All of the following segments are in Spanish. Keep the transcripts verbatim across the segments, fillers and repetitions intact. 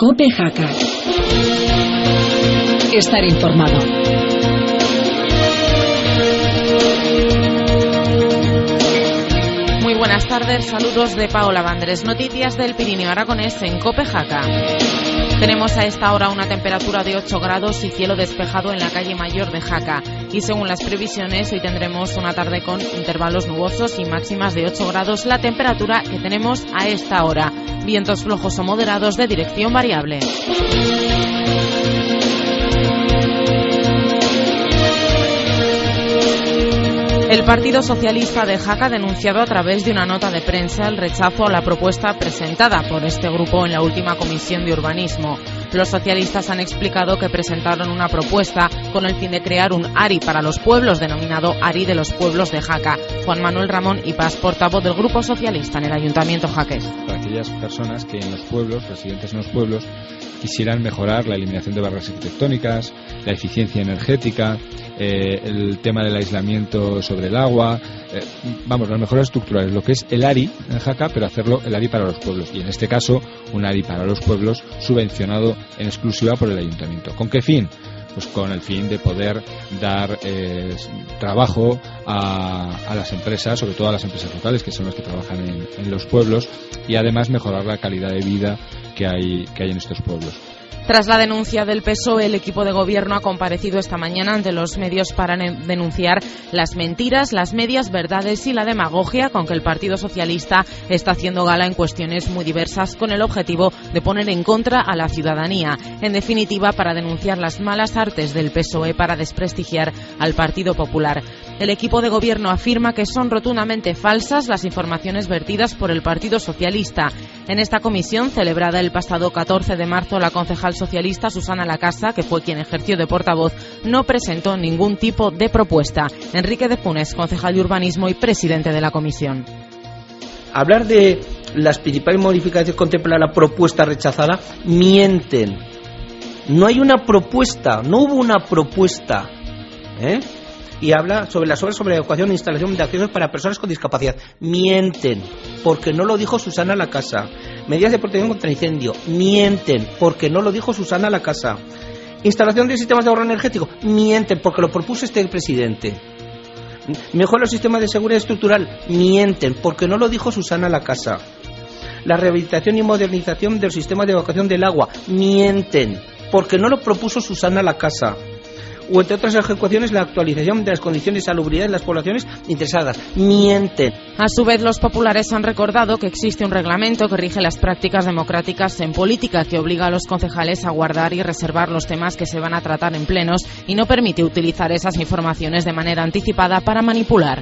COPE Jaca. Estar informado. Muy buenas tardes, saludos de Paola Bandres. Noticias del Pirineo Aragonés en COPE Jaca. Tenemos a esta hora una temperatura de ocho grados y cielo despejado en la calle Mayor de Jaca. Y según las previsiones, hoy tendremos una tarde con intervalos nubosos y máximas de ocho grados, la temperatura que tenemos a esta hora. Vientos flojos o moderados de dirección variable. El Partido Socialista de Jaca ha denunciado a través de una nota de prensa el rechazo a la propuesta presentada por este grupo en la última comisión de urbanismo. Los socialistas han explicado que presentaron una propuesta con el fin de crear un ARI para los pueblos, denominado ARI de los pueblos de Jaca. Juan Manuel Ramón y Paz, portavoz del Grupo Socialista en el Ayuntamiento jaqués. Para aquellas personas que en los pueblos, residentes en los pueblos, quisieran mejorar la eliminación de barreras arquitectónicas, la eficiencia energética, eh, el tema del aislamiento sobre el agua, eh, vamos, las mejoras estructurales, lo que es el ARI en Jaca, pero hacerlo el ARI para los pueblos, y en este caso un ARI para los pueblos subvencionado en exclusiva por el Ayuntamiento. ¿Con qué fin? Pues con el fin de poder dar eh, trabajo a, a las empresas, sobre todo a las empresas locales, que son las que trabajan en, en los pueblos, y además mejorar la calidad de vida que hay, que hay en estos pueblos. Tras la denuncia del P S O E, el equipo de gobierno ha comparecido esta mañana ante los medios para denunciar las mentiras, las medias verdades y la demagogia con que el Partido Socialista está haciendo gala en cuestiones muy diversas, con el objetivo de poner en contra a la ciudadanía. En definitiva, para denunciar las malas artes del P S O E para desprestigiar al Partido Popular. El equipo de gobierno afirma que son rotundamente falsas las informaciones vertidas por el Partido Socialista. En esta comisión, celebrada el pasado catorce de marzo, la concejal socialista Susana Lacasa, que fue quien ejerció de portavoz, no presentó ningún tipo de propuesta. Enrique de Funes, concejal de urbanismo y presidente de la comisión. Hablar de las principales modificaciones que contempla la propuesta rechazada, mienten. No hay una propuesta, no hubo una propuesta, ¿eh? Y habla sobre las obras sobre la educación e instalación de accesos para personas con discapacidad. Mienten, porque no lo dijo Susana Lacasa. Medidas de protección contra incendio. Mienten, porque no lo dijo Susana Lacasa. Instalación de sistemas de ahorro energético. Mienten, porque lo propuso este presidente. Mejora los sistemas de seguridad estructural. Mienten, porque no lo dijo Susana Lacasa. La rehabilitación y modernización del sistema de evacuación del agua. Mienten, porque no lo propuso Susana Lacasa. O entre otras ejecuciones, la actualización de las condiciones de salubridad de las poblaciones interesadas. Mienten. A su vez, los populares han recordado que existe un reglamento que rige las prácticas democráticas en política, que obliga a los concejales a guardar y reservar los temas que se van a tratar en plenos y no permite utilizar esas informaciones de manera anticipada para manipular.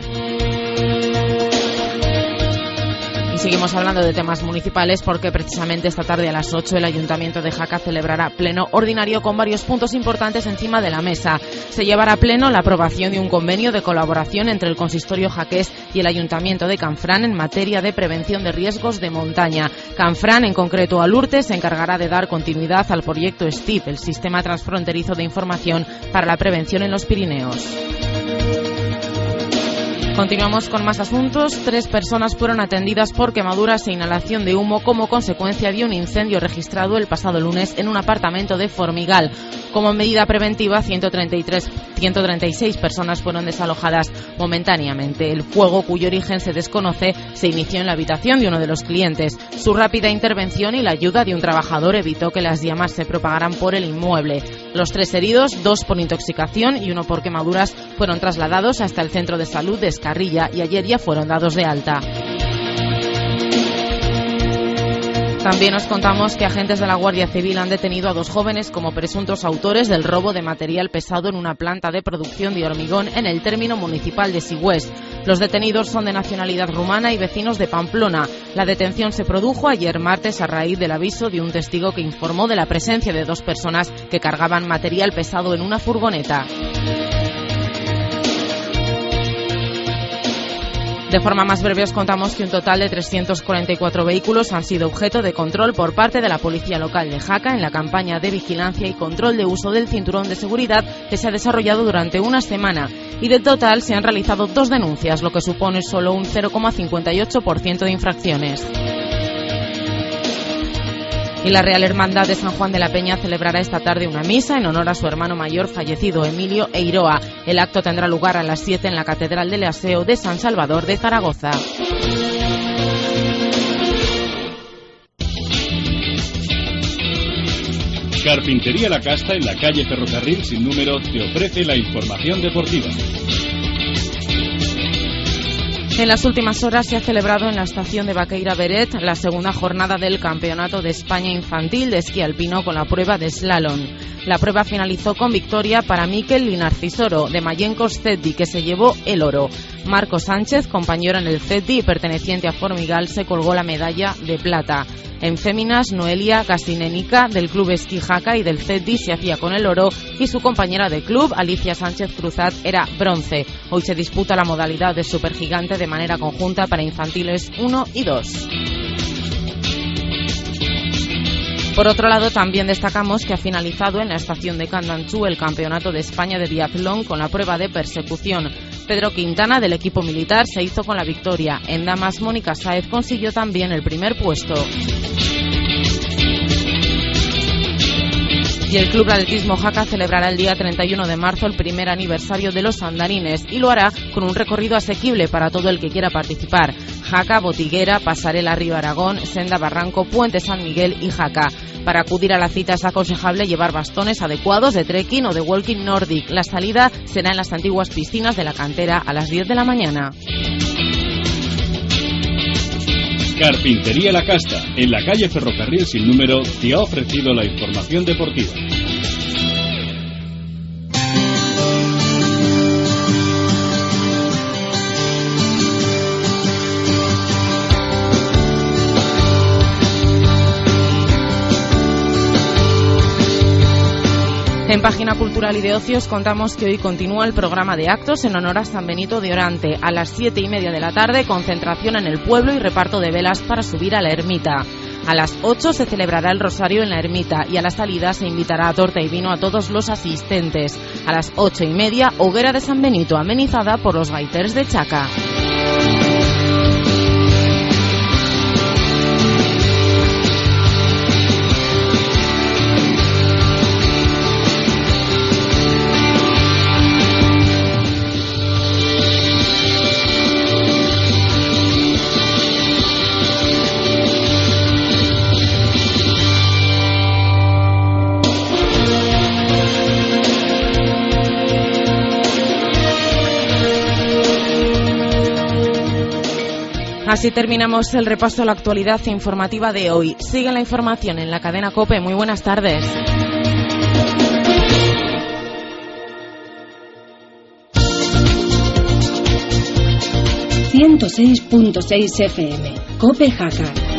Seguimos hablando de temas municipales porque precisamente esta tarde a las ocho el Ayuntamiento de Jaca celebrará pleno ordinario con varios puntos importantes encima de la mesa. Se llevará a pleno la aprobación de un convenio de colaboración entre el Consistorio jaqués y el Ayuntamiento de Canfrán en materia de prevención de riesgos de montaña. Canfrán, en concreto Alurte, se encargará de dar continuidad al proyecto S T I P, el Sistema Transfronterizo de Información para la Prevención en los Pirineos. Continuamos con más asuntos. Tres personas fueron atendidas por quemaduras e inhalación de humo como consecuencia de un incendio registrado el pasado lunes en un apartamento de Formigal. Como medida preventiva, ciento treinta y tres, ciento treinta y seis personas fueron desalojadas momentáneamente. El fuego, cuyo origen se desconoce, se inició en la habitación de uno de los clientes. Su rápida intervención y la ayuda de un trabajador evitó que las llamas se propagaran por el inmueble. Los tres heridos, dos por intoxicación y uno por quemaduras, fueron trasladados hasta el centro de salud de Escarrilla y ayer ya fueron dados de alta. También os contamos que agentes de la Guardia Civil han detenido a dos jóvenes como presuntos autores del robo de material pesado en una planta de producción de hormigón en el término municipal de Sigüés. Los detenidos son de nacionalidad rumana y vecinos de Pamplona. La detención se produjo ayer martes a raíz del aviso de un testigo que informó de la presencia de dos personas que cargaban material pesado en una furgoneta. De forma más breve os contamos que un total de trescientos cuarenta y cuatro vehículos han sido objeto de control por parte de la Policía Local de Jaca en la campaña de vigilancia y control de uso del cinturón de seguridad que se ha desarrollado durante una semana. Y del total se han realizado dos denuncias, lo que supone solo un cero coma cincuenta y ocho por ciento de infracciones. Y la Real Hermandad de San Juan de la Peña celebrará esta tarde una misa en honor a su hermano mayor fallecido, Emilio Eiroa. El acto tendrá lugar a las siete en la Catedral del Aseo de San Salvador de Zaragoza. Carpintería La Casta, en la calle Ferrocarril sin número, te ofrece la información deportiva. En las últimas horas se ha celebrado en la estación de Baqueira Beret la segunda jornada del Campeonato de España Infantil de Esquí Alpino con la prueba de slalom. La prueba finalizó con victoria para Mikel Linarcisoro, de Mayencos Zeddi, que se llevó el oro. Marco Sánchez, compañero en el Zeddi y perteneciente a Formigal, se colgó la medalla de plata. En féminas, Noelia Gastinenica, del Club Esquí Jaca y del Zeddi, se hacía con el oro, y su compañera de club, Alicia Sánchez Cruzat, era bronce. Hoy se disputa la modalidad de supergigante de manera conjunta para infantiles uno y dos. Por otro lado, también destacamos que ha finalizado en la estación de Candanchú el Campeonato de España de Biatlón con la prueba de persecución. Pedro Quintana, del equipo militar, se hizo con la victoria. En damas, Mónica Sáez consiguió también el primer puesto. Y el Club de Atletismo Jaca celebrará el día treinta y uno de marzo el primer aniversario de los andarines y lo hará con un recorrido asequible para todo el que quiera participar. Jaca, Botiguera, Pasarela Río Aragón, Senda Barranco, Puente San Miguel y Jaca. Para acudir a la cita es aconsejable llevar bastones adecuados de trekking o de walking nordic. La salida será en las antiguas piscinas de la cantera a las diez de la mañana. Carpintería La Casta, en la calle Ferrocarril sin número, te ha ofrecido la información deportiva. En Página Cultural y de Ocios contamos que hoy continúa el programa de actos en honor a San Benito de Orante. A las siete y media de la tarde, concentración en el pueblo y reparto de velas para subir a la ermita. A las ocho se celebrará el rosario en la ermita y a la salida se invitará a torta y vino a todos los asistentes. A las ocho y media, hoguera de San Benito, amenizada por los gaiters de Chaca. Así terminamos el repaso a la actualidad informativa de hoy. Sigue la información en la cadena COPE. Muy buenas tardes. ciento seis punto seis F M, COPE Jaca.